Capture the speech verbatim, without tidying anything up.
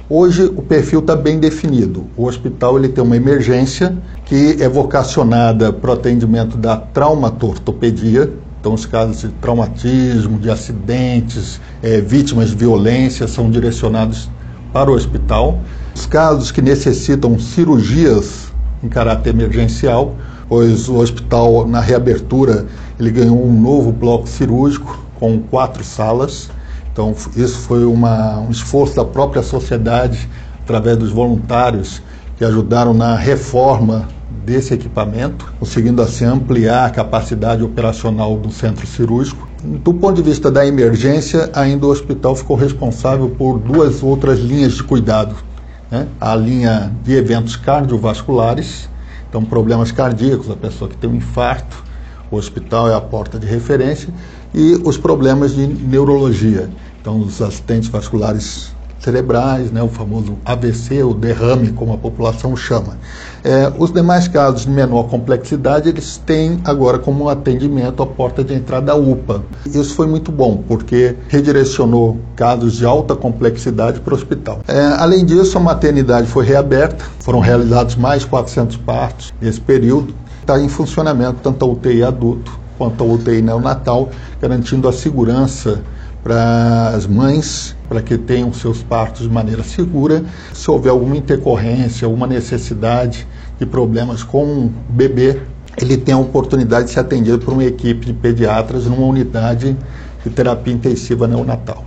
Hoje o perfil está bem definido. O hospital ele tem uma emergência que é vocacionada para o atendimento da traumatortopedia, então os casos de traumatismo, de acidentes, é, vítimas de violência são direcionados para o hospital. Os casos que necessitam cirurgias em caráter emergencial, pois o hospital na reabertura ele ganhou um novo bloco cirúrgico com quatro salas. Então, isso foi uma, um esforço da própria sociedade, através dos voluntários que ajudaram na reforma desse equipamento, conseguindo assim ampliar a capacidade operacional do centro cirúrgico. Do ponto de vista da emergência, ainda o hospital ficou responsável por duas outras linhas de cuidado, né? A linha de eventos cardiovasculares, então problemas cardíacos, a pessoa que tem um infarto, o hospital é a porta de referência, e os problemas de neurologia, então os acidentes vasculares cerebrais, né, o famoso A V C, o derrame, como a população chama. É, os demais casos de menor complexidade, eles têm agora como atendimento a porta de entrada da U P A. Isso foi muito bom, porque redirecionou casos de alta complexidade para o hospital. É, além disso, a maternidade foi reaberta, foram realizados mais quatrocentos partos nesse período. Está em funcionamento tanto a U T I adulto quanto a U T I neonatal, garantindo a segurança para as mães, para que tenham seus partos de maneira segura. Se houver alguma intercorrência, alguma necessidade de problemas com o bebê, ele tem a oportunidade de ser atendido por uma equipe de pediatras numa unidade de terapia intensiva neonatal.